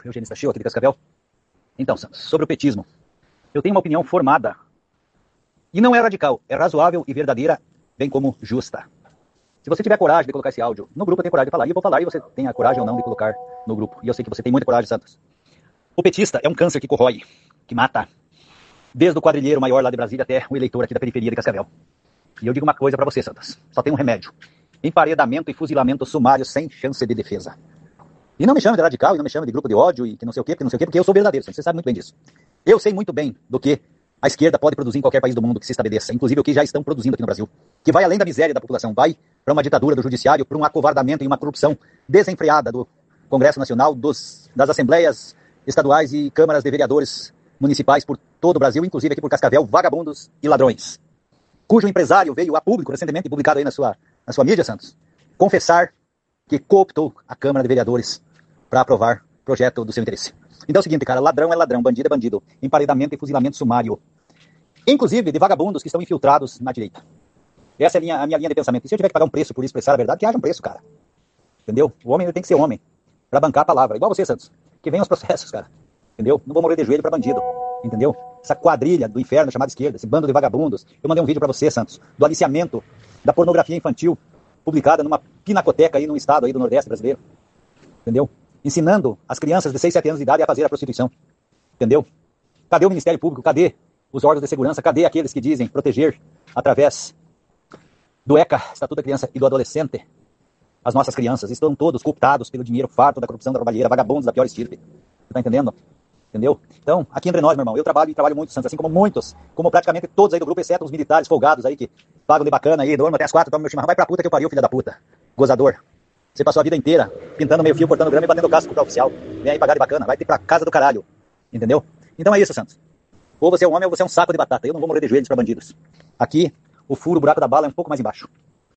Eugenista Chiu, aqui de Cascavel. Então, Santos, sobre o petismo. Eu tenho uma opinião formada. E não é radical, é razoável e verdadeira, bem como justa. Se você tiver coragem de colocar esse áudio no grupo, eu tenho coragem de falar. E eu vou falar, e você tem a coragem ou não de colocar no grupo. E eu sei que você tem muita coragem, Santos. O petista é um câncer que corrói, que mata. Desde o quadrilheiro maior lá de Brasília até o eleitor aqui da periferia de Cascavel. E eu digo uma coisa pra você, Santos. Só tem um remédio. Emparedamento e fuzilamento sumário sem chance de defesa. E não me chame de radical, e não me chame de grupo de ódio, e que não sei o quê, porque eu sou verdadeiro, Santos. Você sabe muito bem disso. Eu sei muito bem do que a esquerda pode produzir em qualquer país do mundo que se estabeleça, inclusive o que já estão produzindo aqui no Brasil, que vai além da miséria da população, vai para uma ditadura do judiciário, para um acovardamento e uma corrupção desenfreada do Congresso Nacional, das assembleias estaduais e câmaras de vereadores municipais por todo o Brasil, inclusive aqui por Cascavel, vagabundos e ladrões, cujo empresário veio a público, recentemente publicado aí na sua mídia, Santos, confessar que cooptou a Câmara de Vereadores para aprovar projeto do seu interesse. Então é o seguinte, cara, ladrão é ladrão, bandido é bandido, emparedamento e fuzilamento sumário, inclusive de vagabundos que estão infiltrados na direita. Essa é a minha linha de pensamento. E se eu tiver que pagar um preço por expressar a verdade, que haja um preço, cara. Entendeu? O homem ele tem que ser homem, para bancar a palavra. Igual você, Santos. Que venham os processos, cara. Entendeu? Não vou morrer de joelho para bandido. Entendeu? Essa quadrilha do inferno chamada esquerda, esse bando de vagabundos. Eu mandei um vídeo para você, Santos, do aliciamento da pornografia infantil, publicada numa pinacoteca aí num estado aí do Nordeste brasileiro. Entendeu? Ensinando as crianças de 6, 7 anos de idade a fazer a prostituição. Entendeu? Cadê o Ministério Público? Cadê os órgãos de segurança? Cadê aqueles que dizem proteger através do ECA, Estatuto da Criança e do Adolescente, as nossas crianças? Estão todos cooptados pelo dinheiro farto da corrupção, da roubalheira, vagabundos da pior estirpe. Você tá entendendo? Entendeu? Então, aqui entre nós, meu irmão, eu trabalho muito, Santos, assim como muitos, como praticamente todos aí do grupo, exceto os militares folgados aí que pagam de bacana aí, dormem até as 4, tomam meu chimarrão, vai pra puta que eu pariu, filha da puta. Gozador. Você passou a vida inteira pintando meio fio, cortando grama e batendo o casco pro oficial. Vem aí pagar de bacana, vai ter pra casa do caralho. Entendeu? Então é isso, Santos. Ou você é um homem ou você é um saco de batata. Eu não vou morrer de joelhos pra bandidos. Aqui, o furo, o buraco da bala é um pouco mais embaixo.